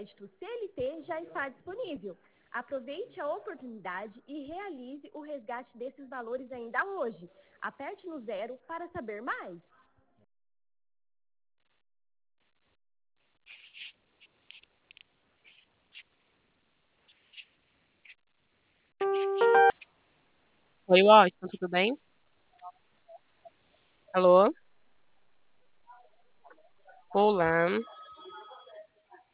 crédito CLT já está disponível. Aproveite a oportunidade e realize o resgate desses valores ainda hoje. Aperte no 0 para saber mais. Oi, Washington, tudo bem? Alô? Olá.